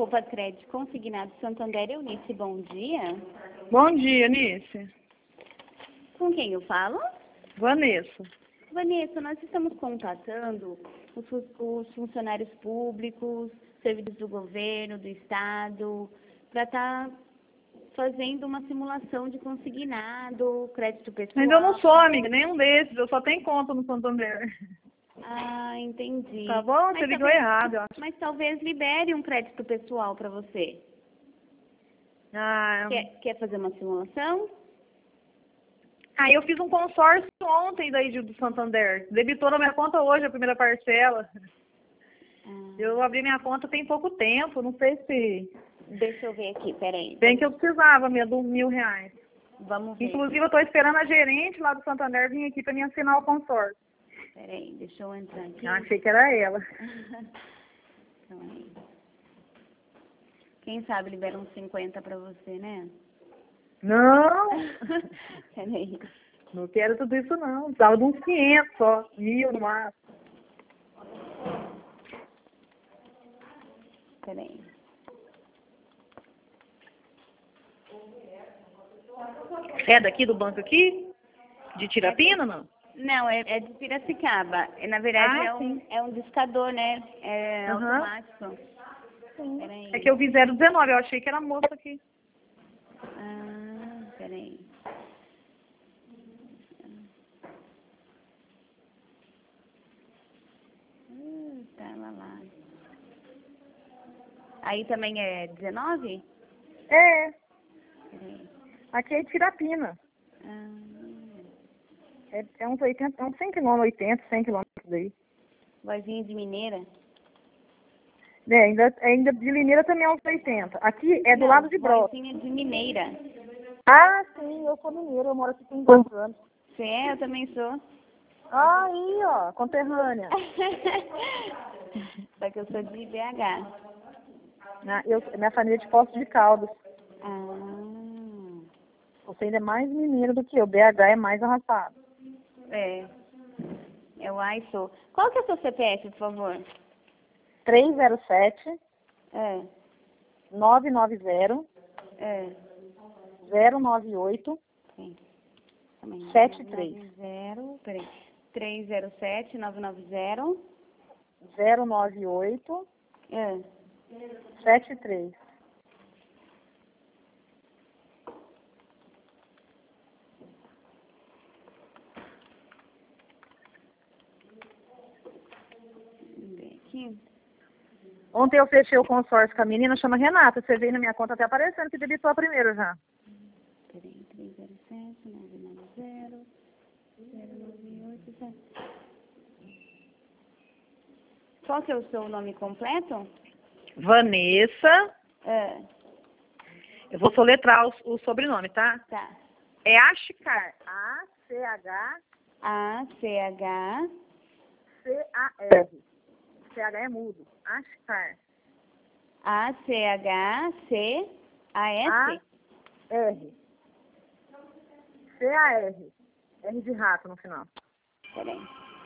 Opa Crédito Consignado Santander, Eunice, bom dia. Bom dia, Nice. Com quem eu falo? Vanessa. Vanessa, nós estamos contatando os funcionários públicos, servidores do governo, do Estado, para estar fazendo uma simulação de consignado, crédito pessoal. Mas eu não sou, amiga, nenhum desses. Eu só tenho conta no Santander. Ah, entendi. Tá bom? Você ligou errado, eu acho. Mas talvez libere um crédito pessoal para você. Ah, Quer fazer uma simulação? eu fiz um consórcio ontem daí do Santander. Debitou na minha conta hoje a primeira parcela. Eu abri minha conta tem pouco tempo, não sei se... Deixa eu ver aqui, peraí. Bem que eu precisava mesmo de R$ 1.000. Vamos ver. Inclusive, eu estou esperando a gerente lá do Santander vir aqui para me assinar o consórcio. Peraí, deixa eu entrar aqui. Eu achei que era ela. Então, aí. Quem sabe libera uns 50 para você, né? Não! Peraí. Não quero tudo isso, não. Precisava de uns 500 só. 1.000 no máximo. Peraí. É daqui do banco aqui? De Tirapina, não? Não, é de Piracicaba. Na verdade, sim. é um discador, né? É Aham. automático. Peraí. É que eu vi 019, eu achei que era moça aqui. Ah, peraí. Tá lá. Aí também é 19? É, Peraí. aqui é Tirapina. Ah, É uns 80, é uns 100 quilômetros, 80, 100 quilômetros daí. vozinha de mineira? É, ainda de Limeira também é uns 80. Aqui é do Não, lado de Brotas. vozinha de mineira. Ah, sim, eu sou mineira, eu moro aqui tem 2 anos. Você é? Eu também sou. Aí, ó, conterrânea. Só que eu sou de BH. Minha família é de Poços de Caldas. Ah, Você ainda é mais mineiro do que eu. BH é mais arrastado. é. Eu sou. Qual que é o seu CPF, por favor? 307 É, 990 é. 098 Sim. Também. 73 Peraí. 307 990. 098 É. 73. Vamos ver aqui. Ontem eu fechei o consórcio com a menina, chama Renata. Você veio na minha conta até aparecendo que debitou a primeira já. Peraí. 307 990 098. Qual que é o seu nome completo? Vanessa. É. Eu vou soletrar o sobrenome, tá? Tá. É Achcar. A-C-H-C-A-R. A-C-H. CH é mudo. Achcar. A-C-H-C-A-S? A-R. C-A-R. R de rato no final. Peraí.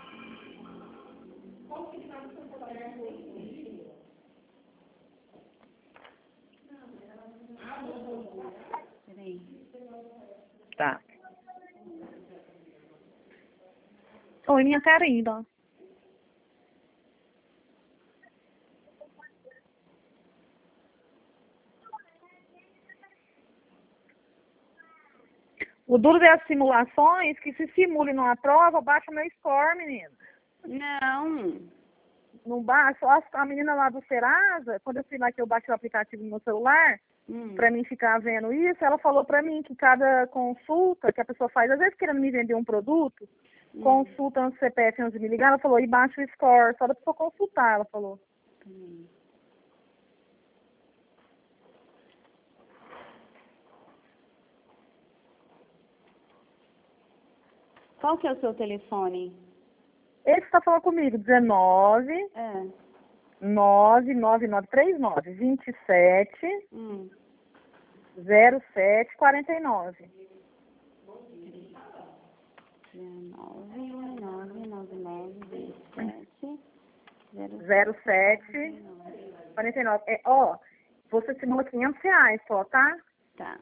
Peraí. Tá. Oi, minha cara ainda, ó. O duro das simulações, que se simule numa prova, baixa o meu score, menina. Não. Não baixa. A menina lá do Serasa, quando eu fui lá que eu baixei o aplicativo no meu celular, pra mim ficar vendo isso, ela falou pra mim que cada consulta que a pessoa faz, às vezes querendo me vender um produto, consulta no CPF antes de me ligar, ela falou, e baixa o score, só da pessoa consultar, ela falou. Qual que é o seu telefone? Esse que tá falando comigo, 19 É. 99939 27 07 49. 19 999 27 07 49. você simula R$500 só, tá? Tá.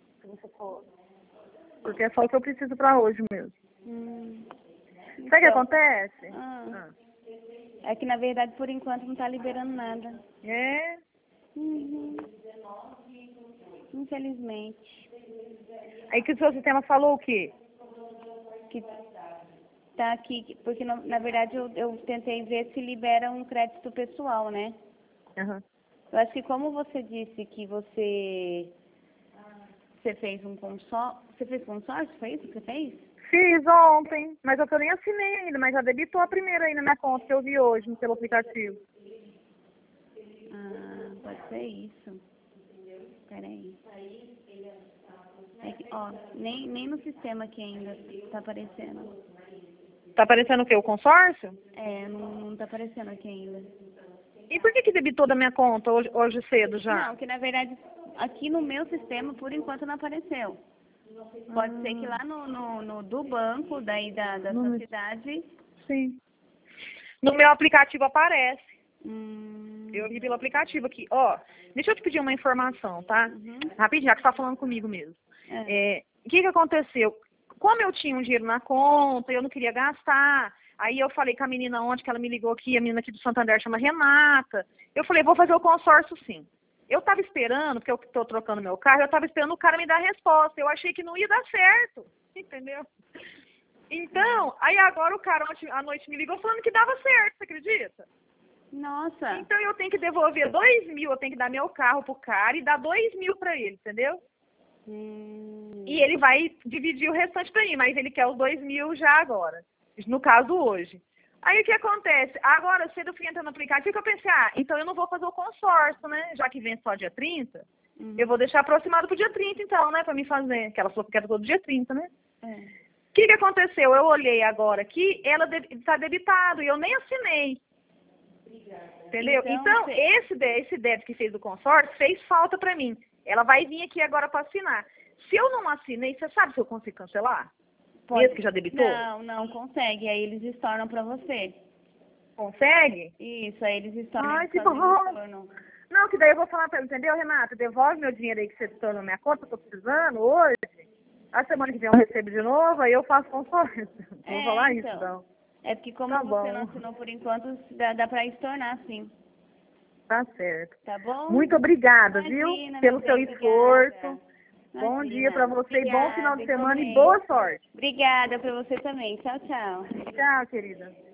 Porque é só o que eu preciso pra hoje mesmo. Sabe o que Então, acontece? é que, na verdade, por enquanto não tá liberando nada. É. Uhum. Infelizmente. Aí que o seu sistema falou o quê? Que tá aqui, porque na verdade eu tentei ver se libera um crédito pessoal, né? Uhum. Eu acho que como você disse que você fez um consórcio, você fez consórcio, foi isso que você fez? Fiz ontem, mas eu nem assinei ainda, mas já debitou a primeira aí na minha conta que eu vi hoje pelo aplicativo. Ah, pode ser isso. Peraí. É que, ó, nem no sistema aqui ainda tá aparecendo. Tá aparecendo o quê? O consórcio? É, não tá aparecendo aqui ainda. E por que debitou da minha conta hoje cedo já? Não, que na verdade aqui no meu sistema por enquanto não apareceu. Pode ser que lá no do banco, daí da sua cidade. Sim. No meu aplicativo aparece. Hum. Eu vi pelo aplicativo aqui. Ó, deixa eu te pedir uma informação, tá? Rapidinho, já que você tá falando comigo mesmo. O que aconteceu? Como eu tinha um dinheiro na conta, eu não queria gastar. Aí eu falei com a menina ontem, que ela me ligou aqui, a menina aqui do Santander chama Renata. Eu falei, vou fazer o consórcio sim. Eu tava esperando, porque eu tô trocando meu carro, eu tava esperando o cara me dar a resposta. Eu achei que não ia dar certo, entendeu? Então, aí agora o cara ontem à noite me ligou falando que dava certo, você acredita? Nossa. Então eu tenho que devolver 2.000, eu tenho que dar meu carro pro cara e dar 2.000 pra ele, entendeu? E ele vai dividir o restante pra mim, mas ele quer os 2.000 já agora. No caso, hoje. Aí o que acontece? Agora, cedo eu fui entrar no aplicativo que eu pensei, então eu não vou fazer o consórcio, né? Já que vem só dia 30, eu vou deixar aproximado pro dia 30, então, né? Pra me fazer. Que ela falou que era todo dia 30, né? O que aconteceu? Eu olhei agora aqui, ela tá debitado e eu nem assinei. Entendeu? Então esse débito que fez do consórcio fez falta pra mim. Ela vai vir aqui agora pra assinar. Se eu não assinei, você sabe se eu consigo cancelar? Mesmo que já debitou? Não consegue. Aí eles estornam pra você. Consegue? Isso, aí eles estornam. Ai, que bom. Não, que daí eu vou falar pra ela, entendeu, Renata? Devolve meu dinheiro aí que você estornou na minha conta, eu tô precisando hoje. A semana que vem eu recebo de novo, aí eu faço consórcio. Vou falar isso, então. É porque como você não assinou por enquanto, dá pra estornar, sim. Tá certo. Tá bom? Muito obrigada, viu? Pelo seu esforço. Bom dia pra você e bom final de semana e boa sorte. Obrigada pra você também. Tchau, tchau. Tchau, querida.